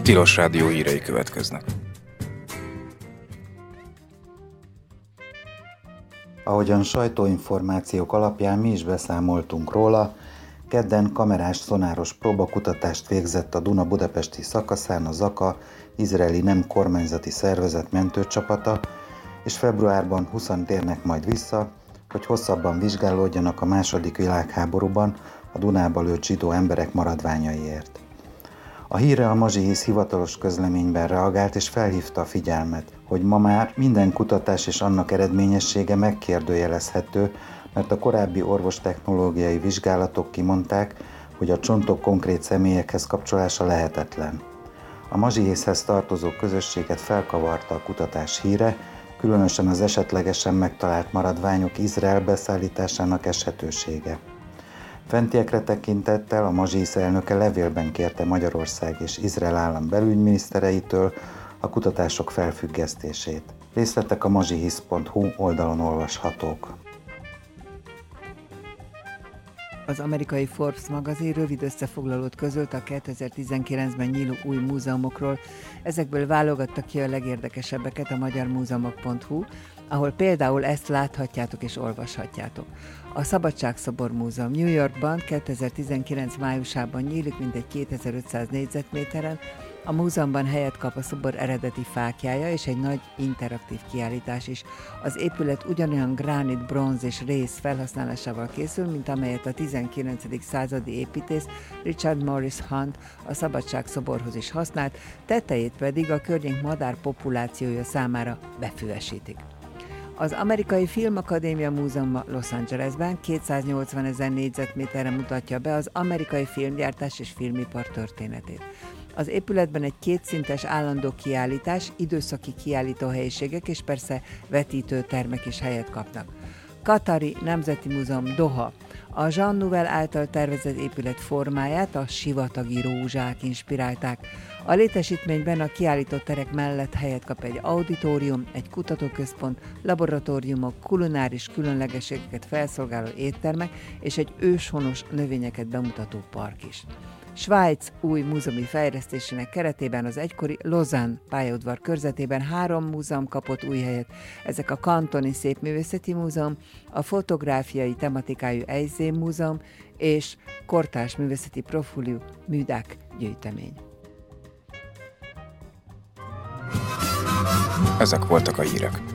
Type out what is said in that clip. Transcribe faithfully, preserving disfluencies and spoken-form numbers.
Tilos Rádió hírei következnek. Ahogyan sajtóinformációk alapján mi is beszámoltunk róla, kedden kamerás szonáros próbakutatást végzett a Duna budapesti szakaszán a Zaka izraeli nem kormányzati szervezet mentőcsapata, és februárban húszan térnek majd vissza, hogy hosszabban vizsgálódjanak a második világháborúban a Dunába lőtt zsidó emberek maradványaiért. A hírre a Mazsihisz hivatalos közleményben reagált és felhívta a figyelmet, hogy ma már minden kutatás és annak eredményessége megkérdőjelezhető, mert a korábbi orvostechnológiai vizsgálatok kimondták, hogy a csontok konkrét személyekhez kapcsolása lehetetlen. A Mazsihiszhez tartozó közösséget felkavarta a kutatás híre, különösen az esetlegesen megtalált maradványok Izrael beszállításának eshetősége. Fentiekre tekintettel a Mazsihisz elnöke levélben kérte Magyarország és Izrael állam belügyminisztereitől a kutatások felfüggesztését. Részletek a mazsihisz pont hu oldalon olvashatók. Az amerikai Forbes magazin rövid összefoglalót közölt a kétezer-tizenkilencben nyíló új múzeumokról. Ezekből válogatta ki a legérdekesebbeket a magyar múzeumok pont hu, ahol például ezt láthatjátok és olvashatjátok. A Szabadságszobor Múzeum New Yorkban kétezer-tizenkilenc májusában nyílik mintegy kétezer-ötszáz négyzetméteren. A múzeumban helyet kap a szobor eredeti fáklyája és egy nagy interaktív kiállítás is. Az épület ugyanolyan gránit, bronz és rész felhasználásával készül, mint amelyet a tizenkilencedik századi építész Richard Morris Hunt a Szabadságszoborhoz is használt, tetejét pedig a környék madár populációja számára befüvesítik. Az Amerikai Filmakadémia Múzeuma Los Angelesben kétszáznyolcvanezer négyzetméterre mutatja be az amerikai filmgyártás és filmipar történetét. Az épületben egy kétszintes állandó kiállítás, időszaki kiállítóhelyiségek és persze vetítőtermek is helyet kapnak. Katari Nemzeti Múzeum Doha. A Jean Nouvel által tervezett épület formáját a sivatagi rózsák inspirálták. A létesítményben a kiállított terek mellett helyet kap egy auditorium, egy kutatóközpont, laboratóriumok, kulináris különlegességeket felszolgáló éttermek és egy őshonos növényeket bemutató park is. Svájc új múzeumi fejlesztésének keretében az egykori Lausanne pályaudvar körzetében három múzeum kapott új helyet. Ezek a Kantoni Szépművészeti Múzeum, a Fotográfiai tematikájú Eizé Múzeum és Kortárs Művészeti Profiliú Műdák gyűjtemény. Ezek voltak a hírek.